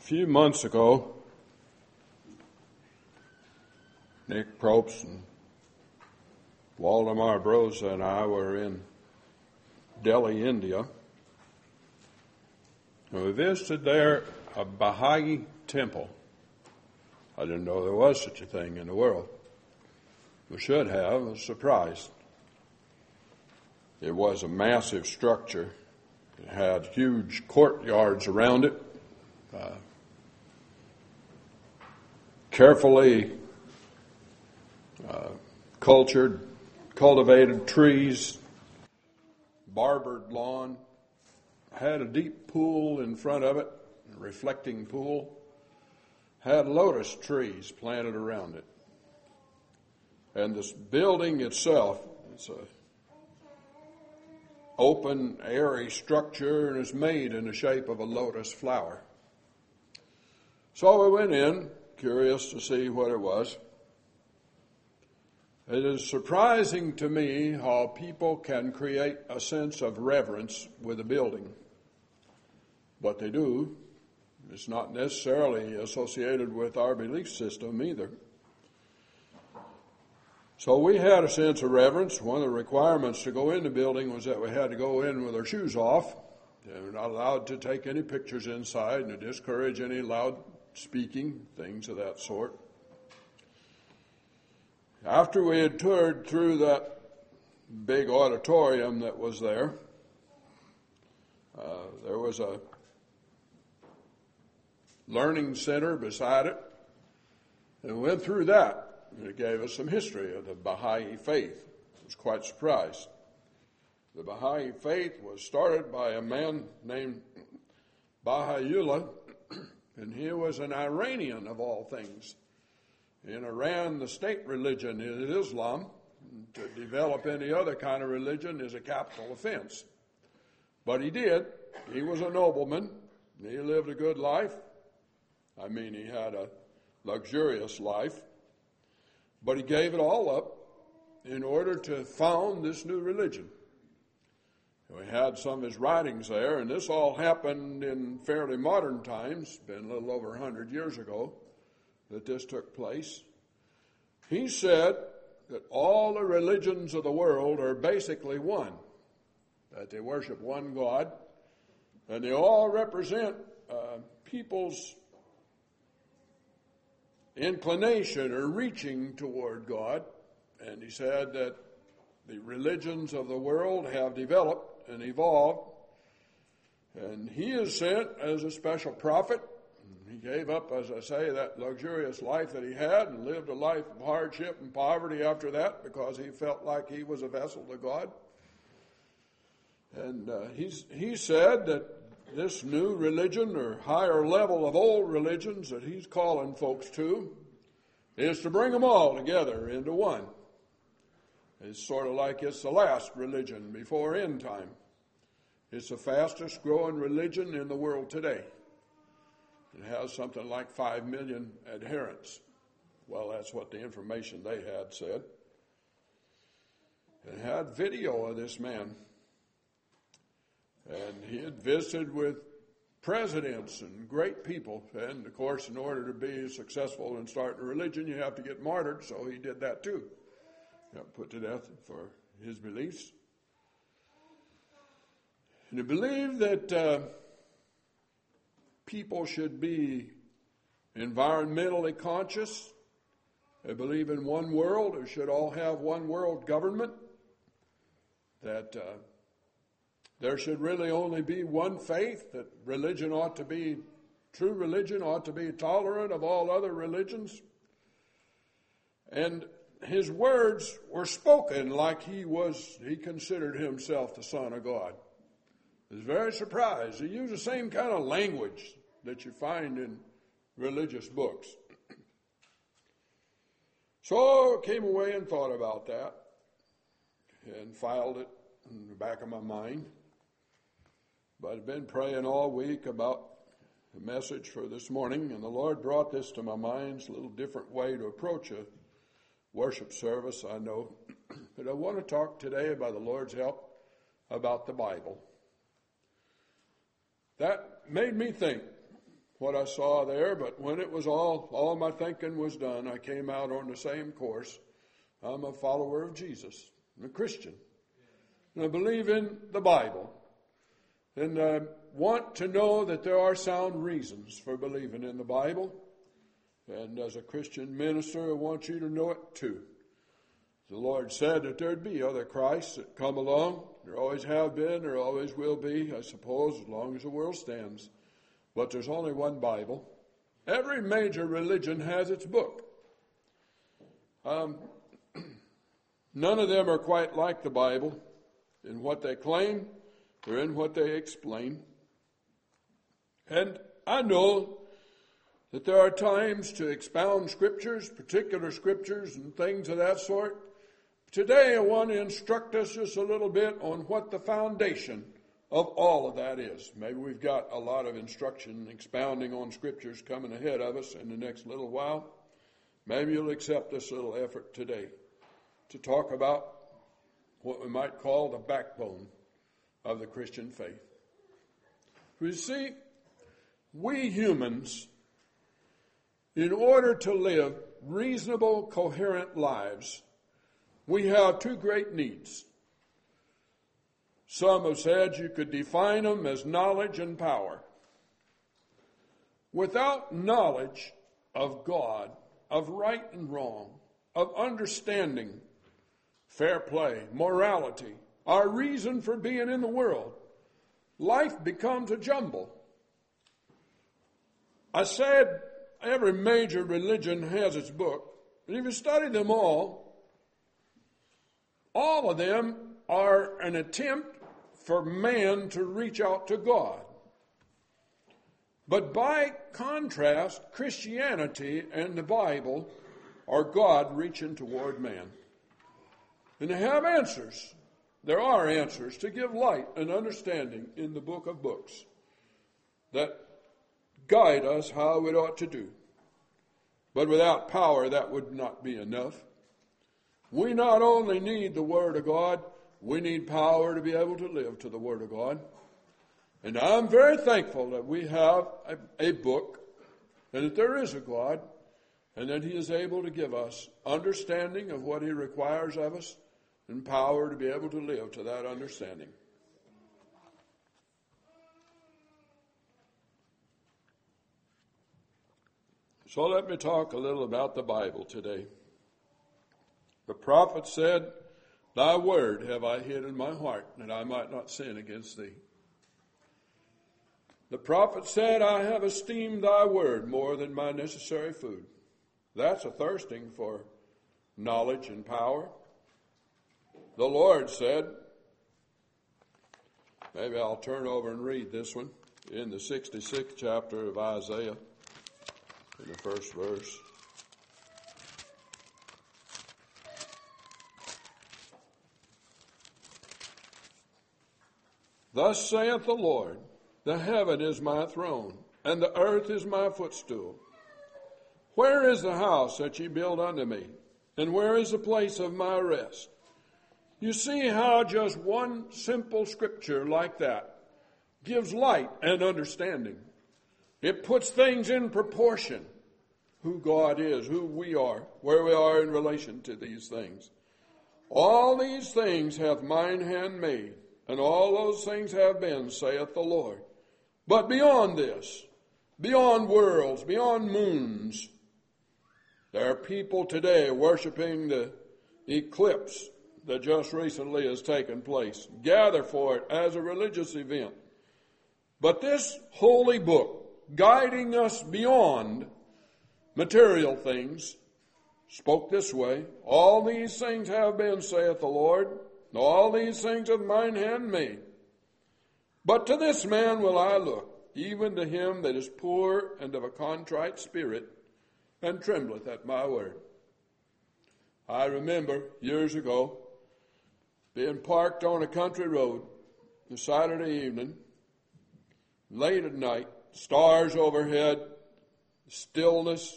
few months ago, Nick Probst and Waldemar Broza and I were in Delhi, India. And we visited there a Baha'i temple. I didn't know there was such a thing in the world. We should have. I was surprised. It was a massive structure. It had huge courtyards around it. Carefully cultivated trees, barbered lawn, had a deep pool in front of it, a reflecting pool, had lotus trees planted around it. And this building itself is a open, airy structure and is made in the shape of a lotus flower. So we went in, curious to see what it was. It is surprising to me how people can create a sense of reverence with a building. But they do. It's not necessarily associated with our belief system either. So we had a sense of reverence. One of the requirements to go in the building was that we had to go in with our shoes off. We were not allowed to take any pictures inside and to discourage any loud speaking, things of that sort. After we had toured through that big auditorium that was there, there was a learning center beside it, and we went through that, and it gave us some history of the Baha'i faith. I was quite surprised. The Baha'i faith was started by a man named Baha'u'llah, and he was an Iranian of all things. In Iran, the state religion is Islam. To develop any other kind of religion is a capital offense. But he did. He was a nobleman. He lived a good life. I mean, he had a luxurious life. But he gave it all up in order to found this new religion. We had some of his writings there, and this all happened in fairly modern times, been a little over 100 years ago that this took place. He said that all the religions of the world are basically one, that they worship one God, and they all represent people's inclination or reaching toward God. And he said that the religions of the world have developed and evolved, and he is sent as a special prophet. He gave up, as I say, that luxurious life that he had and lived a life of hardship and poverty after that because he felt like he was a vessel to God. And he said that this new religion or higher level of old religions that he's calling folks to is to bring them all together into one. It's sort of like it's the last religion before end time. It's the fastest growing religion in the world today. It has something like 5 million adherents. Well, that's what the information they had said. It had video of this man. And he had visited with presidents and great people. And, of course, in order to be successful in starting a religion, you have to get martyred. So he did that too. Put to death for his beliefs. And he believed that people should be environmentally conscious. They believe in one world. They should all have one world government. That there should really only be one faith. That religion ought to be, true religion ought to be tolerant of all other religions. And his words were spoken like he considered himself the Son of God. I was very surprised. He used the same kind of language that you find in religious books. So I came away and thought about that and filed it in the back of my mind. But I've been praying all week about the message for this morning, and the Lord brought this to my mind. It's a little different way to approach a worship service, I know. But I want to talk today, by the Lord's help, about the Bible. That made me think what I saw there, but when it was all my thinking was done, I came out on the same course. I'm a follower of Jesus. I'm a Christian. And I believe in the Bible. And I want to know that there are sound reasons for believing in the Bible. And as a Christian minister, I want you to know it too. The Lord said that there'd be other Christs that come along. There always have been, there always will be, I suppose, as long as the world stands. But there's only one Bible. Every major religion has its book. None of them are quite like the Bible in what they claim or in what they explain. And I know that there are times to expound scriptures, particular scriptures and things of that sort. Today I want to instruct us just a little bit on what the foundation of all of that is. Maybe we've got a lot of instruction expounding on scriptures coming ahead of us in the next little while. Maybe you'll accept this little effort today to talk about what we might call the backbone of the Christian faith. You see, we humans, in order to live reasonable, coherent lives, we have two great needs. Some have said you could define them as knowledge and power. Without knowledge of God, of right and wrong, of understanding, fair play, morality, our reason for being in the world, life becomes a jumble. I said every major religion has its book, and if you study them all of them are an attempt for man to reach out to God. But by contrast, Christianity and the Bible are God reaching toward man. And they have answers. There are answers to give light and understanding in the book of books that guide us how we ought to do. But without power, that would not be enough. We not only need the Word of God, we need power to be able to live to the Word of God. And I'm very thankful that we have a book and that there is a God and that He is able to give us understanding of what He requires of us and power to be able to live to that understanding. So let me talk a little about the Bible today. The prophet said, "Thy word have I hid in my heart, that I might not sin against thee." The prophet said, "I have esteemed thy word more than my necessary food." That's a thirsting for knowledge and power. The Lord said, maybe I'll turn over and read this one, in the 66th chapter of Isaiah, in the first verse. Thus saith the Lord, the heaven is my throne, and the earth is my footstool. Where is the house that ye build unto me? And where is the place of my rest? You see how just one simple scripture like that gives light and understanding. It puts things in proportion. Who God is, who we are, where we are in relation to these things. All these things hath mine hand made, and all those things have been, saith the Lord. But beyond this, beyond worlds, beyond moons, there are people today worshiping the eclipse that just recently has taken place. Gather for it as a religious event. But this holy book, guiding us beyond material things, spoke this way, all these things have been, saith the Lord, all these things hath mine hand made. But to this man will I look, even to him that is poor and of a contrite spirit, and trembleth at my word. I remember years ago being parked on a country road on a Saturday evening, late at night, stars overhead, stillness,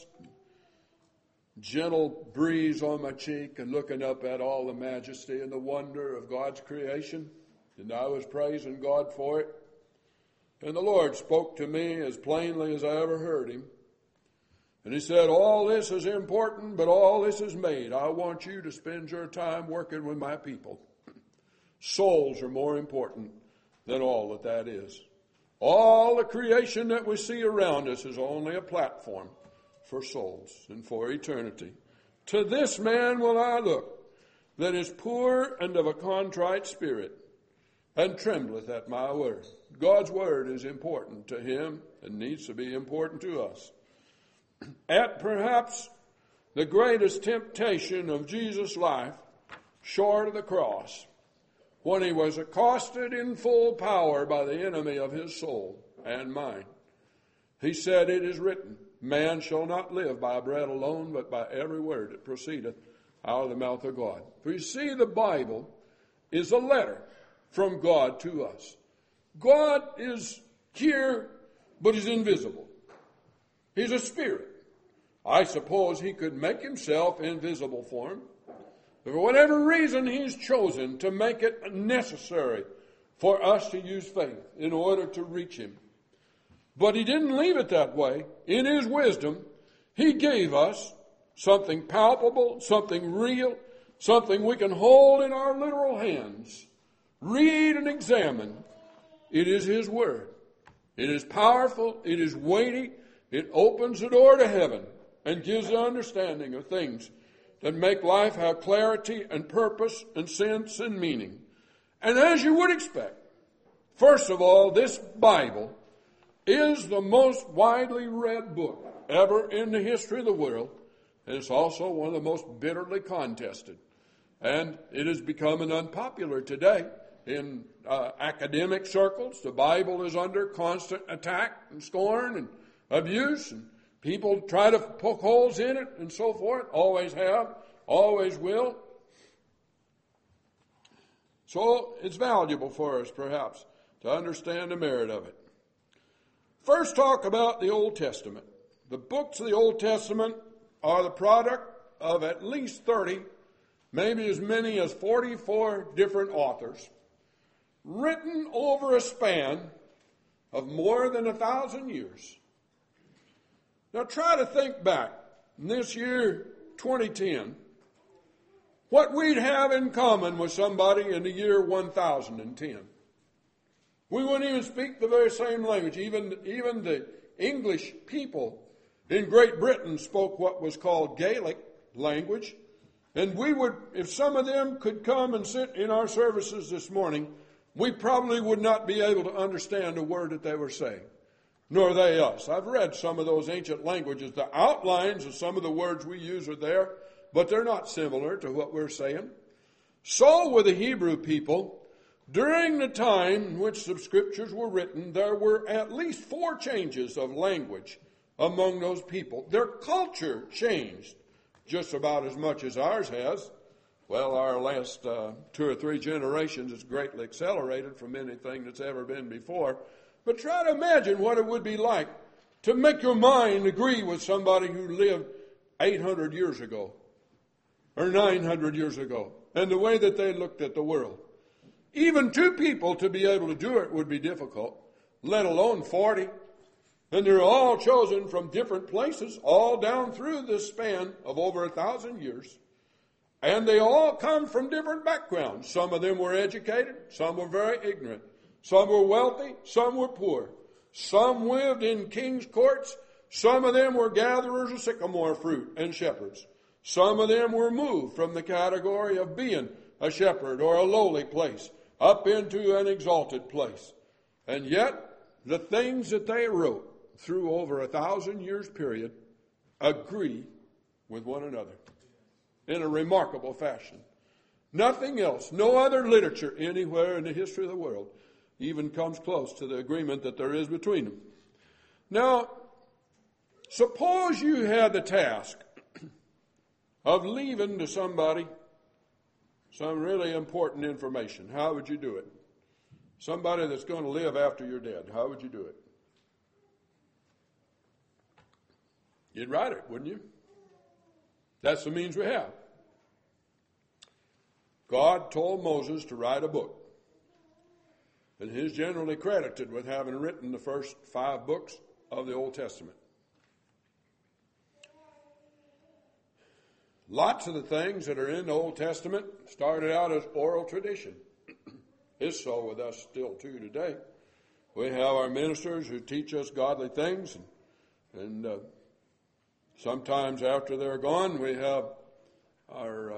gentle breeze on my cheek, and looking up at all the majesty and the wonder of God's creation. And I was praising God for it. And the Lord spoke to me as plainly as I ever heard him. And he said, all this is important, but all this is made. I want you to spend your time working with my people. Souls are more important than all that is. All the creation that we see around us is only a platform for souls and for eternity. To this man will I look, that is poor and of a contrite spirit, and trembleth at my word. God's word is important to him and needs to be important to us. At perhaps the greatest temptation of Jesus' life, short of the cross, when he was accosted in full power by the enemy of his soul and mine, he said, it is written, man shall not live by bread alone, but by every word that proceedeth out of the mouth of God. For you see, the Bible is a letter from God to us. God is here, but he's invisible. He's a spirit. I suppose he could make himself invisible for him. But for whatever reason, he's chosen to make it necessary for us to use faith in order to reach him. But he didn't leave it that way. In his wisdom, he gave us something palpable, something real, something we can hold in our literal hands, read and examine. It is his word. It is powerful. It is weighty. It opens the door to heaven and gives the understanding of things that make life have clarity and purpose and sense and meaning. And as you would expect, first of all, this Bible is the most widely read book ever in the history of the world, and it's also one of the most bitterly contested. And it is becoming unpopular today in academic circles. The Bible is under constant attack and scorn and abuse, and people try to poke holes in it and so forth. Always have, always will. So it's valuable for us, perhaps, to understand the merit of it. First, talk about the Old Testament. The books of the Old Testament are the product of at least 30, maybe as many as 44 different authors, written over a span of more than 1,000 years. Now try to think back in this year 2010, what we'd have in common with somebody in the year 1010. We wouldn't even speak the very same language. Even the English people in Great Britain spoke what was called Gaelic language. And we would, if some of them could come and sit in our services this morning, we probably would not be able to understand a word that they were saying, nor they us. I've read some of those ancient languages. The outlines of some of the words we use are there, but they're not similar to what we're saying. So with the Hebrew people, during the time in which the scriptures were written, there were at least 4 changes of language among those people. Their culture changed just about as much as ours has. Well, our last 2 or 3 generations has greatly accelerated from anything that's ever been before. But try to imagine what it would be like to make your mind agree with somebody who lived 800 years ago or 900 years ago and the way that they looked at the world. Even 2 people to be able to do it would be difficult, let alone 40. And they're all chosen from different places, all down through this span of over 1,000 years. And they all come from different backgrounds. Some of them were educated, some were very ignorant. Some were wealthy, some were poor. Some lived in king's courts. Some of them were gatherers of sycamore fruit and shepherds. Some of them were moved from the category of being a shepherd or a lowly place up into an exalted place. And yet, the things that they wrote through over 1,000 years period agree with one another in a remarkable fashion. Nothing else, no other literature anywhere in the history of the world even comes close to the agreement that there is between them. Now, suppose you had the task of leaving to somebody some really important information. How would you do it? Somebody that's going to live after you're dead. How would you do it? You'd write it, wouldn't you? That's the means we have. God told Moses to write a book. And he's generally credited with having written the first 5 books of the Old Testament. Lots of the things that are in the Old Testament started out as oral tradition. It's so with us still too today. We have our ministers who teach us godly things, and sometimes after they're gone, we have our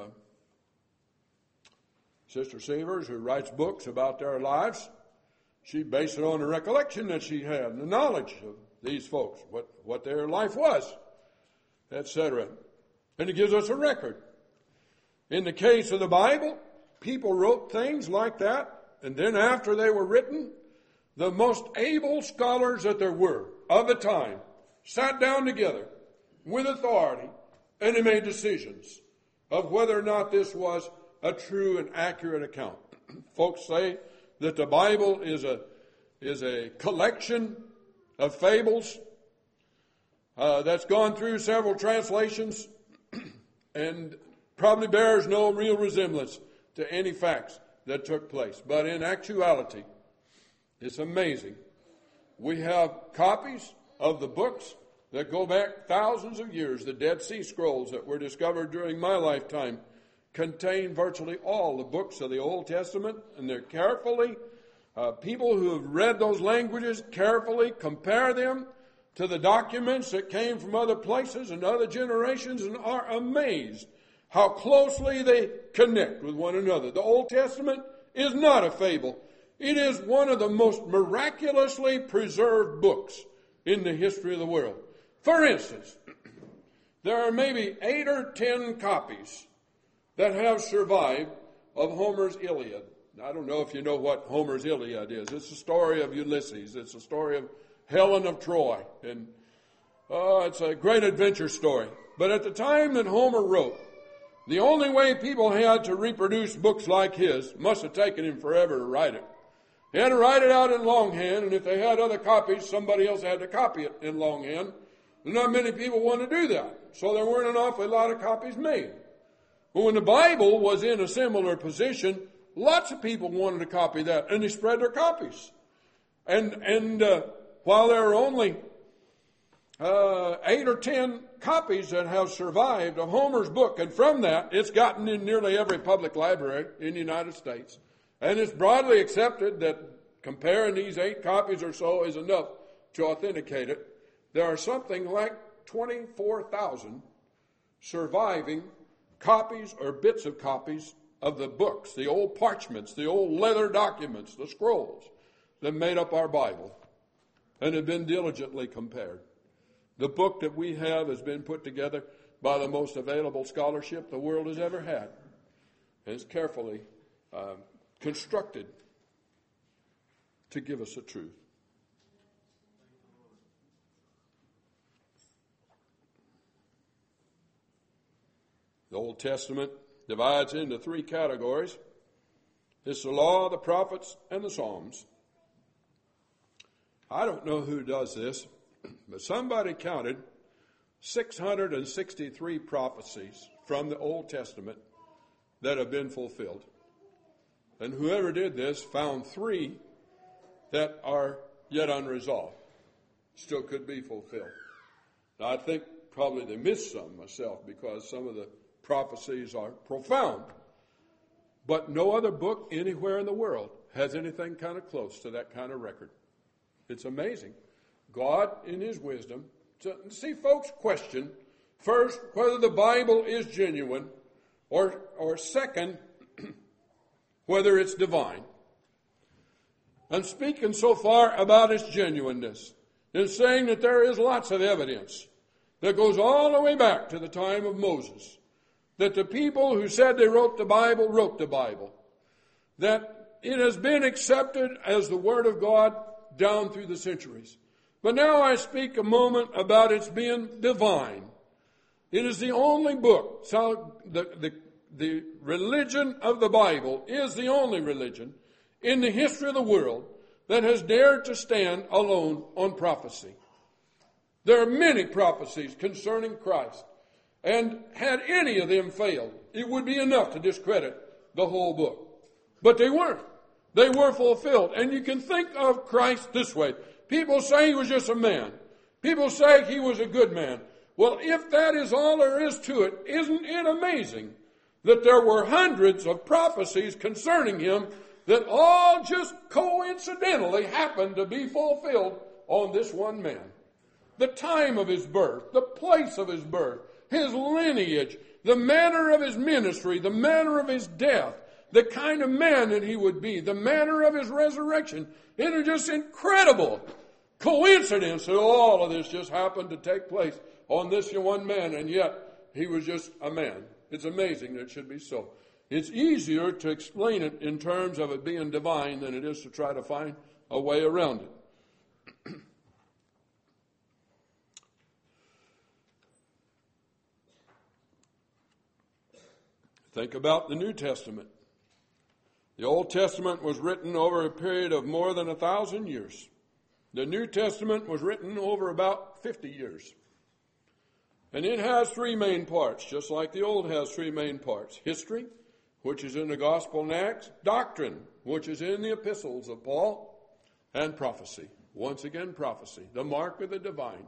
Sister Severs who writes books about their lives. She based it on the recollection that she had and the knowledge of these folks, what their life was, etc. And it gives us a record. In the case of the Bible, people wrote things like that, and then after they were written, the most able scholars that there were of the time sat down together with authority, and they made decisions of whether or not this was a true and accurate account. Folks say that the Bible is a collection of fables that's gone through several translations and probably bears no real resemblance to any facts that took place. But in actuality, it's amazing. We have copies of the books that go back thousands of years. The Dead Sea Scrolls that were discovered during my lifetime contain virtually all the books of the Old Testament, and they're carefully, people who have read those languages carefully compare them to the documents that came from other places and other generations and are amazed how closely they connect with one another. The Old Testament is not a fable. It is one of the most miraculously preserved books in the history of the world. For instance, there are maybe 8 or 10 copies that have survived of Homer's Iliad. I don't know if you know what Homer's Iliad is. It's the story of Ulysses. It's the story of Helen of Troy. And it's a great adventure story. But at the time that Homer wrote, the only way people had to reproduce books like his must have taken him forever to write it. He had to write it out in longhand, and if they had other copies, somebody else had to copy it in longhand. Not many people wanted to do that, so there weren't an awful lot of copies made. But when the Bible was in a similar position, lots of people wanted to copy that, and they spread their copies. And while there are only 8 or 10 copies that have survived of Homer's book, and from that, it's gotten in nearly every public library in the United States. And it's broadly accepted that comparing these 8 copies or so is enough to authenticate it. There are something like 24,000 surviving copies or bits of copies of the books, the old parchments, the old leather documents, the scrolls that made up our Bible and have been diligently compared. The book that we have has been put together by the most available scholarship the world has ever had, and it's carefully constructed to give us the truth. The Old Testament divides into 3 categories. It's the law, the prophets, and the Psalms. I don't know who does this, but somebody counted 663 prophecies from the Old Testament that have been fulfilled. And whoever did this found 3 that are yet unresolved, still could be fulfilled. Now, I think probably they missed some myself because some of the prophecies are profound. But no other book anywhere in the world has anything kind of close to that kind of record. It's amazing. God, in his wisdom, see, folks question, first, whether the Bible is genuine, or second, whether it's divine. I'm speaking so far about its genuineness in saying that there is lots of evidence that goes all the way back to the time of Moses, that the people who said they wrote the Bible, that it has been accepted as the Word of God down through the centuries. But now I speak a moment about its being divine. It is the only book, so the religion of the Bible is the only religion in the history of the world that has dared to stand alone on prophecy. There are many prophecies concerning Christ, and had any of them failed, it would be enough to discredit the whole book. But they weren't. They were fulfilled. And you can think of Christ this way. People say he was just a man. People say he was a good man. Well, if that is all there is to it, isn't it amazing that there were hundreds of prophecies concerning him that all just coincidentally happened to be fulfilled on this one man? The time of his birth, the place of his birth, his lineage, the manner of his ministry, the manner of his death, the kind of man that he would be, the manner of his resurrection. It is just incredible coincidence that all of this just happened to take place on this one man, and yet he was just a man. It's amazing that it should be so. It's easier to explain it in terms of it being divine than it is to try to find a way around it. Think about the New Testament. The Old Testament was written over a period of more than 1,000 years. The New Testament was written over about 50 years. And it has three main parts, just like the Old has three main parts. History, which is in the Gospel and Acts. Doctrine, which is in the epistles of Paul. And prophecy. Once again, prophecy. The mark of the divine.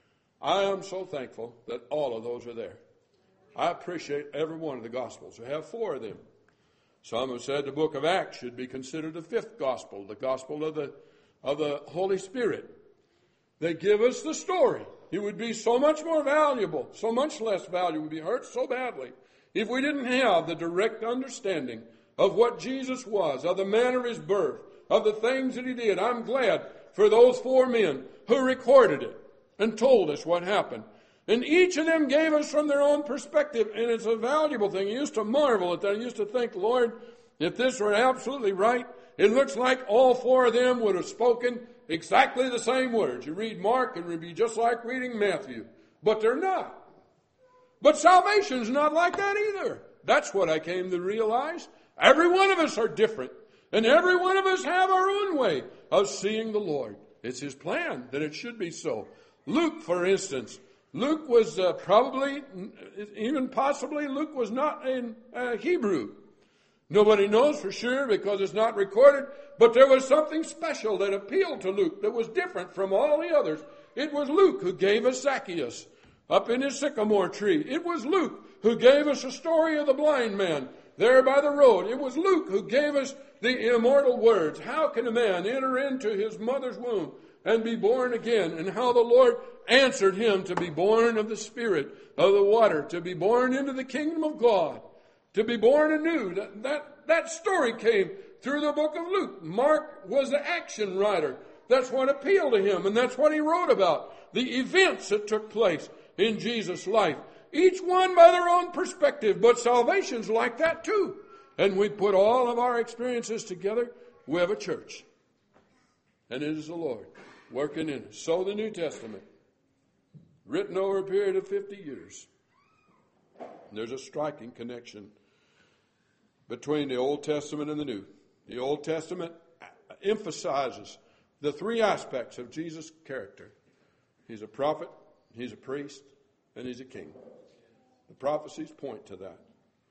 I am so thankful that all of those are there. I appreciate every one of the Gospels. We have 4 of them. Some have said the book of Acts should be considered the 5th Gospel, the Gospel of the Holy Spirit. They give us the story. It would be so much more valuable, so much less valuable. We'd be hurt so badly if we didn't have the direct understanding of what Jesus was, of the manner of his birth, of the things that he did. I'm glad for those 4 men who recorded it and told us what happened. And each of them gave us from their own perspective, and it's a valuable thing. I used to marvel at that. I used to think, Lord, if this were absolutely right, it looks like all 4 of them would have spoken exactly the same words. You read Mark, and it would be just like reading Matthew. But they're not. But salvation's not like that either. That's what I came to realize. Every one of us are different. And every one of us have our own way of seeing the Lord. It's his plan that it should be so. Luke, for instance, Luke was probably, even possibly, Luke was not in Hebrew. Nobody knows for sure because it's not recorded, but there was something special that appealed to Luke that was different from all the others. It was Luke who gave us Zacchaeus up in his sycamore tree. It was Luke who gave us the story of the blind man there by the road. It was Luke who gave us the immortal words. How can a man enter into his mother's womb and be born again? And how the Lord answered him to be born of the Spirit, of the water, to be born into the kingdom of God, to be born anew. That story came through the book of Luke. Mark was the action writer. That's what appealed to him, and that's what he wrote about. The events that took place in Jesus' life. Each one by their own perspective, but salvation's like that too. And we put all of our experiences together, we have a church. And it is the Lord working in us. So the New Testament, written over a period of 50 years. There's a striking connection between the Old Testament and the New. The Old Testament emphasizes the 3 aspects of Jesus' character. He's a prophet, he's a priest, and he's a king. The prophecies point to that.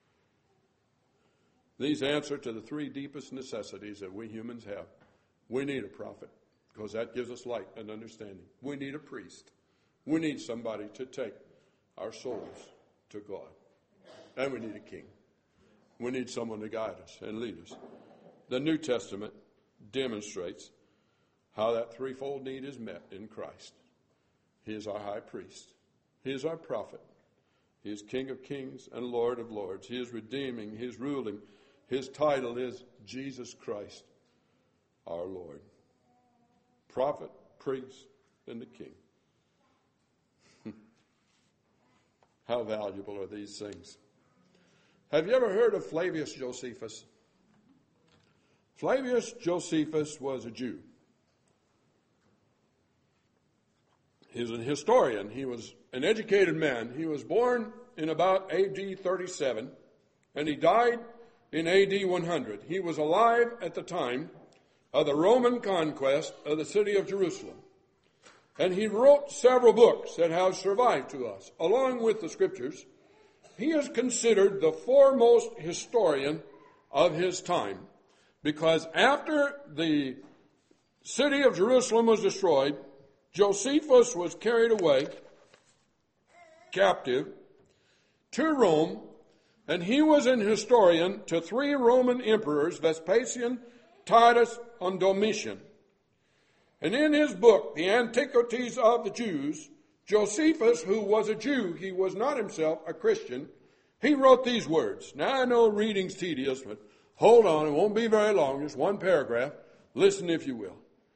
These answer to the 3 deepest necessities that we humans have. We need a prophet because that gives us light and understanding. We need a priest. We need somebody to take our souls to God. And we need a king. We need someone to guide us and lead us. The New Testament demonstrates how that threefold need is met in Christ. He is our high priest. He is our prophet. He is King of kings and Lord of lords. He is redeeming. He is ruling. His title is Jesus Christ, our Lord. Prophet, priest, and the king. How valuable are these things? Have you ever heard of Flavius Josephus? Flavius Josephus was a Jew. He was a historian. He was an educated man. He was born in about A.D. 37, and he died in A.D. 100. He was alive at the time of the Roman conquest of the city of Jerusalem. And he wrote several books that have survived to us, along with the scriptures. He is considered the foremost historian of his time. Because after the city of Jerusalem was destroyed, Josephus was carried away captive to Rome, and he was an historian to 3 Roman emperors, Vespasian, Titus, and Domitian. And in his book, The Antiquities of the Jews, Josephus, who was a Jew, he was not himself a Christian, he wrote these words. Now I know reading's tedious, but hold on, it won't be very long, just one paragraph. Listen if you will.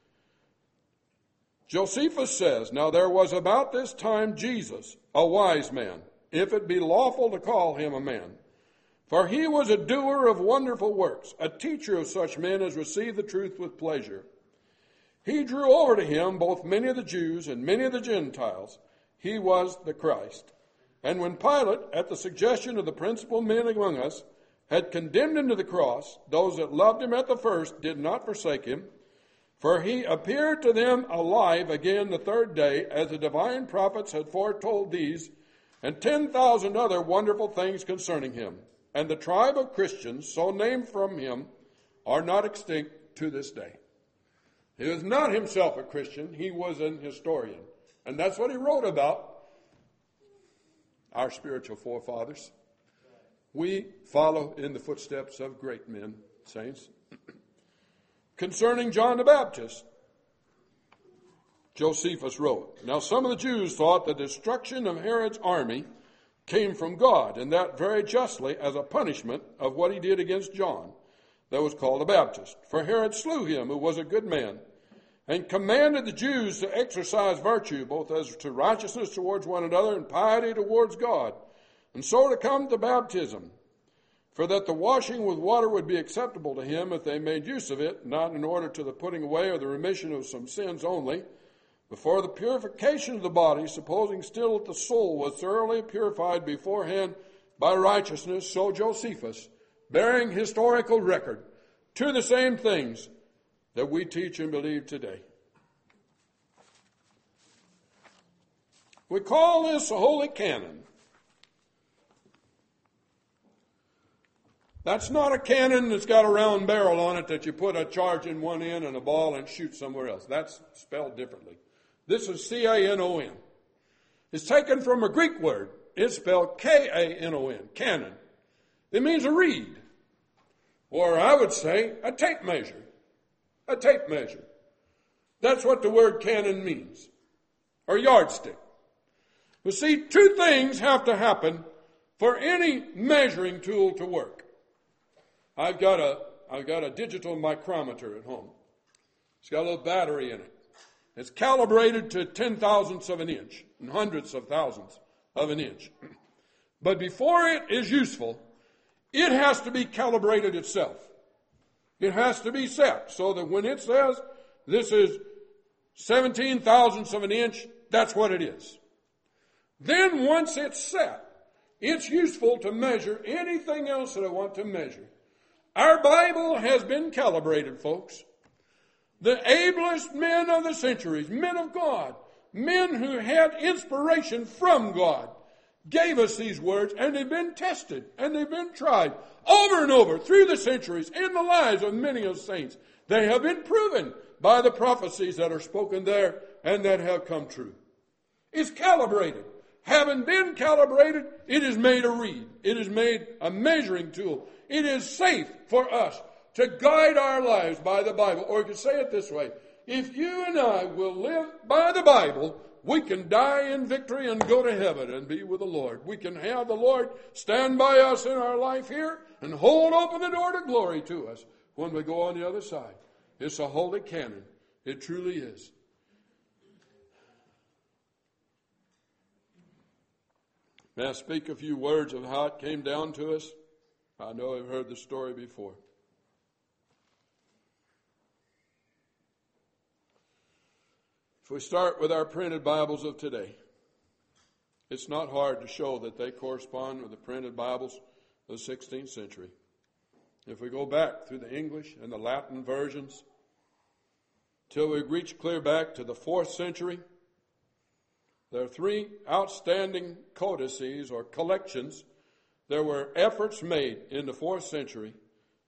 Josephus says, Now there was about this time Jesus, a wise man, if it be lawful to call him a man. For he was a doer of wonderful works, a teacher of such men as receive the truth with pleasure. He drew over to him both many of the Jews and many of the Gentiles. He was the Christ. And when Pilate, at the suggestion of the principal men among us, had condemned him to the cross, those that loved him at the first did not forsake him. For he appeared to them alive again the 3rd day, as the divine prophets had foretold these, and 10,000 other wonderful things concerning him. And the tribe of Christians, so named from him, are not extinct to this day. He was not himself a Christian. He was an historian. And that's what he wrote about our spiritual forefathers. We follow in the footsteps of great men, saints. Concerning John the Baptist, Josephus wrote, Now some of the Jews thought the destruction of Herod's army came from God, and that very justly as a punishment of what he did against John, that was called the Baptist. For Herod slew him, who was a good man, and commanded the Jews to exercise virtue, both as to righteousness towards one another and piety towards God, and so to come to baptism, for that the washing with water would be acceptable to him if they made use of it, not in order to the putting away or the remission of some sins only, but for the purification of the body, supposing still that the soul was thoroughly purified beforehand by righteousness. So Josephus, bearing historical record to the same things that we teach and believe today. We call this a holy canon. That's not a cannon that's got a round barrel on it that you put a charge in one end and a ball and shoot somewhere else. That's spelled differently. This is C-A-N-O-N. It's taken from a Greek word. It's spelled K-A-N-O-N, canon. It means a reed, or I would say a tape measure. A tape measure. That's what the word canon means, or yardstick. But see, 2 things have to happen for any measuring tool to work. I've got a digital micrometer at home. It's got a little battery in it. It's calibrated to 10,000ths of an inch and hundreds of thousands of an inch. But before it is useful, it has to be calibrated itself. It has to be set so that when it says this is 17,000ths of an inch, that's what it is. Then once it's set, it's useful to measure anything else that I want to measure. Our Bible has been calibrated, folks. The ablest men of the centuries, men of God, men who had inspiration from God, gave us these words, and they've been tested, and they've been tried over and over through the centuries in the lives of many of the saints. They have been proven by the prophecies that are spoken there and that have come true. It's calibrated. Having been calibrated, it is made a reed. It is made a measuring tool. It is safe for us to guide our lives by the Bible. Or you could say it this way. If you and I will live by the Bible, we can die in victory and go to heaven and be with the Lord. We can have the Lord stand by us in our life here and hold open the door to glory to us when we go on the other side. It's a holy canon. It truly is. May I speak a few words of how it came down to us? I know I've heard the story before. If we start with our printed Bibles of today, it's not hard to show that they correspond with the printed Bibles of the 16th century. If we go back through the English and the Latin versions till we reach clear back to the 4th century, there are 3 outstanding codices or collections. There were efforts made in the 4th century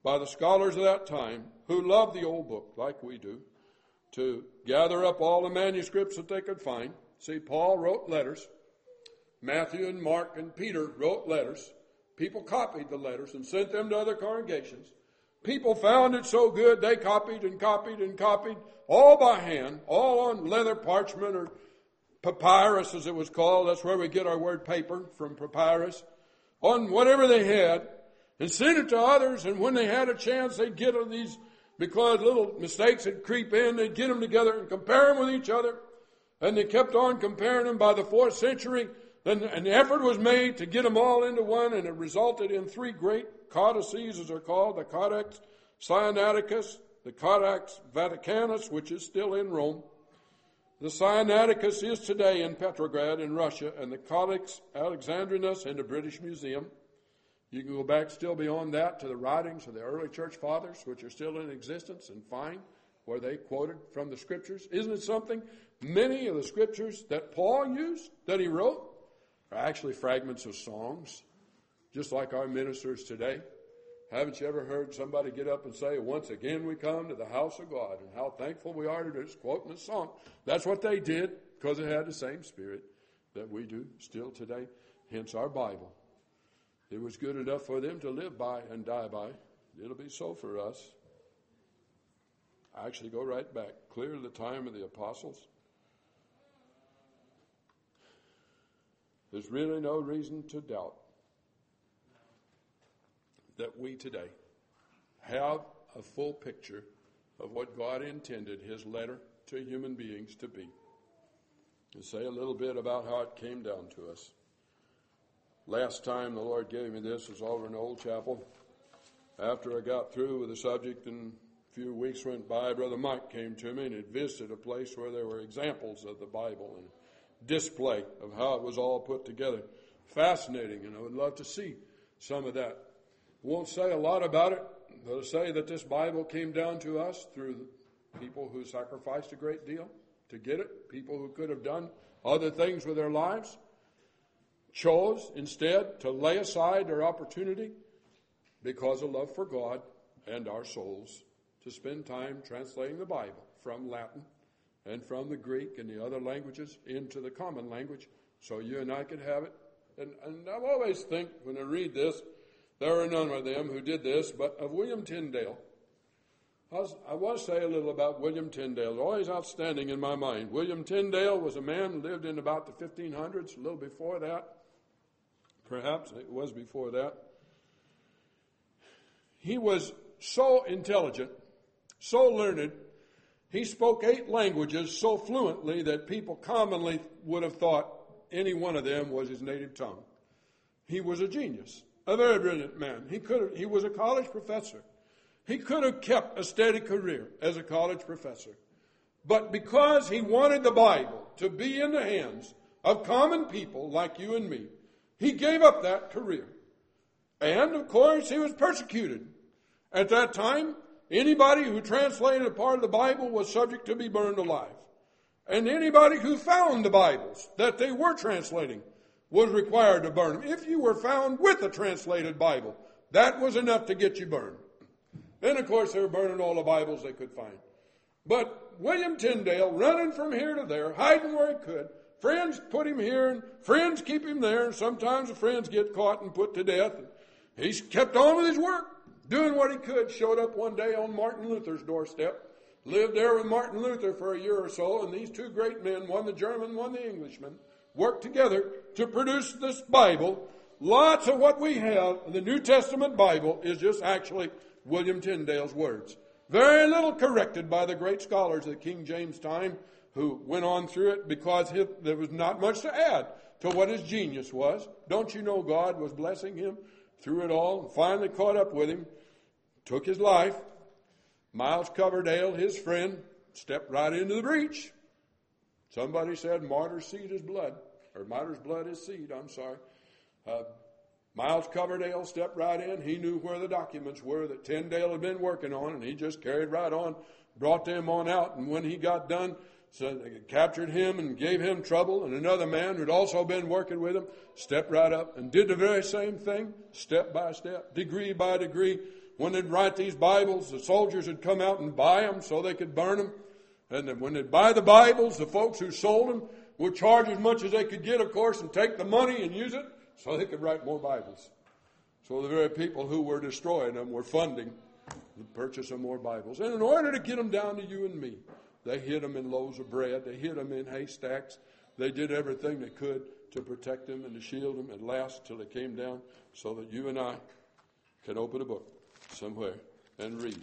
by the scholars of that time who loved the old book like we do to gather up all the manuscripts that they could find. See, Paul wrote letters. Matthew and Mark and Peter wrote letters. People copied the letters and sent them to other congregations. People found it so good they copied and copied and copied, all by hand, all on leather parchment or papyrus as it was called. That's where we get our word paper, from papyrus. On whatever they had, and sent it to others, and when they had a chance they'd get these, because little mistakes would creep in, they'd get them together and compare them with each other. And they kept on comparing them. By the 4th century, then an effort was made to get them all into one, and it resulted in 3 great codices, as they're called: the Codex Sinaiticus, the Codex Vaticanus, which is still in Rome. The Sinaiticus is today in Petrograd in Russia, and the Codex Alexandrinus in the British Museum. You can go back still beyond that to the writings of the early church fathers, which are still in existence, and find where they quoted from the scriptures. Isn't it something? Many of the scriptures that Paul used, that he wrote, are actually fragments of songs, just like our ministers today. Haven't you ever heard somebody get up and say, "Once again we come to the house of God, and how thankful we are to this," quoting a song? That's what they did, because it had the same spirit that we do still today, hence our Bible. It was good enough for them to live by and die by. It'll be so for us. I actually go right back, clear to the time of the apostles. There's really no reason to doubt that we today have a full picture of what God intended his letter to human beings to be. To say a little bit about how it came down to us. Last time the Lord gave me this was over in Old Chapel. After I got through with the subject and a few weeks went by, Brother Mike came to me and had visited a place where there were examples of the Bible and display of how it was all put together. Fascinating, and I would love to see some of that. Won't say a lot about it, but I'll say that this Bible came down to us through people who sacrificed a great deal to get it, people who could have done other things with their lives, chose instead to lay aside their opportunity because of love for God and our souls to spend time translating the Bible from Latin and from the Greek and the other languages into the common language so you and I could have it. And I always think when I read this, there are none of them who did this, but of William Tyndale. I want to say a little about William Tyndale. Always outstanding in my mind. William Tyndale was a man who lived in about the 1500s, a little before that. Perhaps it was before that. He was so intelligent, so learned. He spoke 8 languages so fluently that people commonly would have thought any one of them was his native tongue. He was a genius, a very brilliant man. He was a college professor. He could have kept a steady career as a college professor. But because he wanted the Bible to be in the hands of common people like you and me, he gave up that career. And, of course, he was persecuted. At that time, anybody who translated a part of the Bible was subject to be burned alive. And anybody who found the Bibles that they were translating was required to burn them. If you were found with a translated Bible, that was enough to get you burned. Then, of course, they were burning all the Bibles they could find. But William Tyndale, running from here to there, hiding where he could, friends put him here, and friends keep him there, and sometimes the friends get caught and put to death. And he's kept on with his work, doing what he could. Showed up one day on Martin Luther's doorstep, lived there with Martin Luther for a year or so, and these 2 great men, one the German, one the Englishman, worked together to produce this Bible. Lots of what we have in the New Testament Bible is just actually William Tyndale's words. Very little corrected by the great scholars of the King James time who went on through it because there was not much to add to what his genius was. Don't you know God was blessing him through it all and finally caught up with him, took his life. Miles Coverdale, his friend, stepped right into the breach. Somebody said martyr's seed is blood, or martyr's blood is seed, I'm sorry. Miles Coverdale stepped right in. He knew where the documents were that Tyndale had been working on, and he just carried right on, brought them on out. And when he got done, so they captured him and gave him trouble. And another man who'd also been working with him stepped right up and did the very same thing, step by step, degree by degree, when they'd write these Bibles, the soldiers would come out and buy them so they could burn them. And then when they'd buy the Bibles, the folks who sold them would charge as much as they could get, of course, and take the money and use it so they could write more Bibles. So the very people who were destroying them were funding the purchase of more Bibles. And in order to get them down to you and me, they hid them in loaves of bread. They hid them in haystacks. They did everything they could to protect them and to shield them at last till they came down so that you and I could open a book somewhere and read.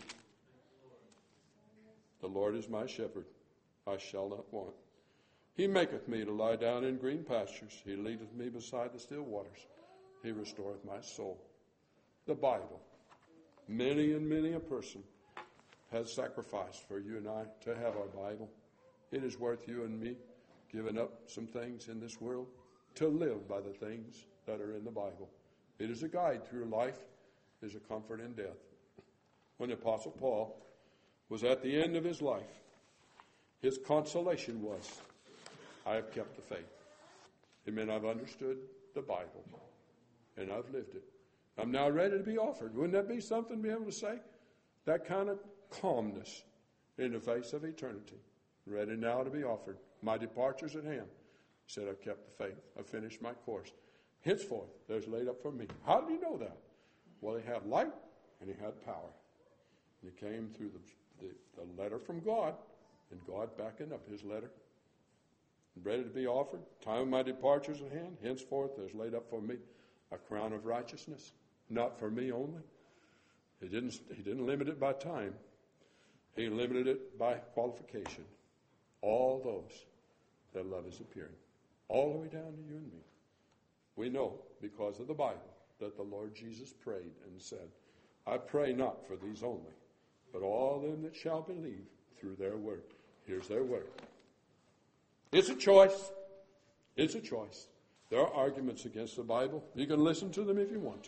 The Lord is my shepherd, I shall not want. He maketh me to lie down in green pastures. He leadeth me beside the still waters. He restoreth my soul. The Bible. Many and many a person has sacrificed for you and I to have our Bible. It is worth you and me giving up some things in this world to live by the things that are in the Bible. It is a guide through life. It is a comfort in death. When the Apostle Paul was at the end of his life, his consolation was, I have kept the faith. Amen. I've understood the Bible, and I've lived it. I'm now ready to be offered. Wouldn't that be something to be able to say? That kind of calmness in the face of eternity. Ready now to be offered. My departure's at hand. He said, I've kept the faith. I've finished my course. Henceforth, there's laid up for me. How did he know that? Well, he had light and he had power. And he came through the letter from God, and God backing up his letter. Ready to be offered. Time of my departure's at hand. Henceforth, there's laid up for me a crown of righteousness. Not for me only. He didn't limit it by time. He limited it by qualification. All those that love is appearing. All the way down to you and me. We know, because of the Bible, that the Lord Jesus prayed and said, I pray not for these only, but all them that shall believe through their word. Here's their word. It's a choice. It's a choice. There are arguments against the Bible. You can listen to them if you want to.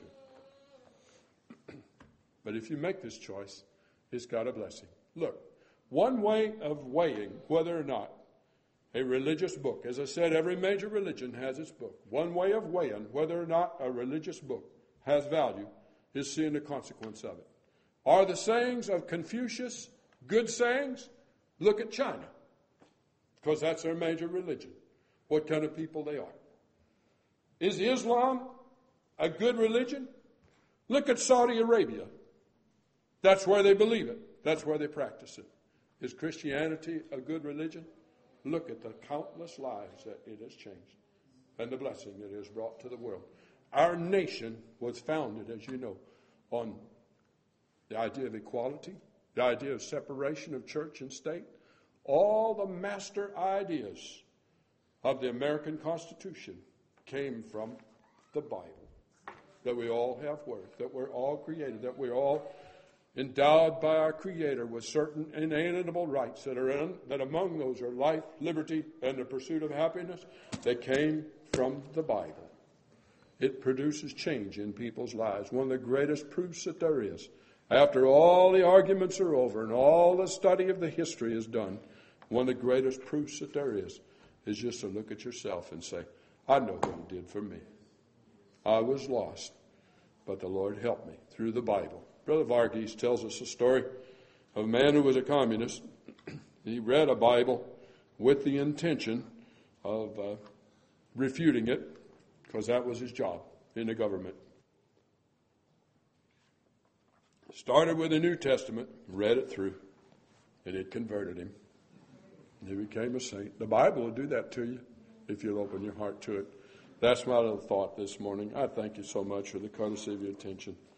But if you make this choice, it's got a blessing. Look, one way of weighing whether or not a religious book, as I said, every major religion has its book. One way of weighing whether or not a religious book has value is seeing the consequence of it. Are the sayings of Confucius good sayings? Look at China, because that's their major religion. What kind of people they are. Is Islam a good religion? Look at Saudi Arabia. That's where they believe it. That's where they practice it. Is Christianity a good religion? Look at the countless lives that it has changed and the blessing it has brought to the world. Our nation was founded, as you know, on the idea of equality, the idea of separation of church and state, all the master ideas of the American Constitution came from the Bible. That we all have worth, that we're all created, that we're all endowed by our Creator with certain inalienable rights that among those are life, liberty, and the pursuit of happiness. They came from the Bible. It produces change in people's lives. One of the greatest proofs that there is, after all the arguments are over and all the study of the history is done, one of the greatest proofs that there is just to look at yourself and say, I know what He did for me. I was lost, but the Lord helped me through the Bible. Brother Varghese tells us a story of a man who was a communist. He read a Bible with the intention of refuting it, because that was his job in the government. Started with the New Testament, read it through, and it converted him. And he became a saint. The Bible will do that to you if you'll open your heart to it. That's my little thought this morning. I thank you so much for the courtesy of your attention.